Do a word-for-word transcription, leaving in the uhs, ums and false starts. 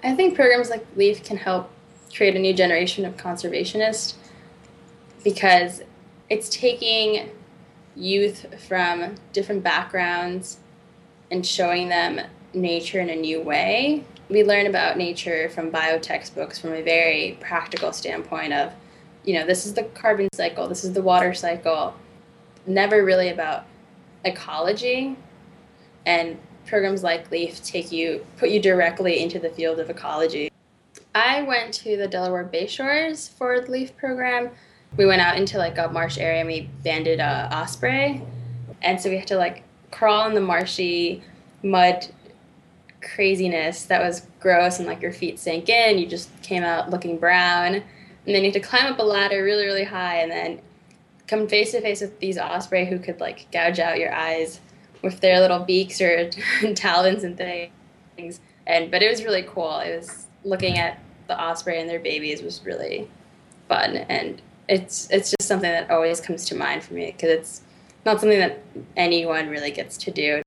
I think programs like LEAF can help create a new generation of conservationists because it's taking youth from different backgrounds and showing them nature in a new way. We learn about nature from bio textbooks from a very practical standpoint of, you know, this is the carbon cycle, this is the water cycle, never really about ecology. And programs like LEAF take you, put you directly into the field of ecology. I went to the Delaware Bayshores for the LEAF program. We went out into like a marsh area and we banded a osprey. And so we had to like crawl in the marshy mud craziness that was gross, and like your feet sank in, you just came out looking brown. And then you had to climb up a ladder really, really high and then come face to face with these osprey who could like gouge out your eyes with their little beaks or talons and things. And but it was really cool. It was looking at the osprey and their babies was really fun, and it's it's just something that always comes to mind for me because it's not something that anyone really gets to do.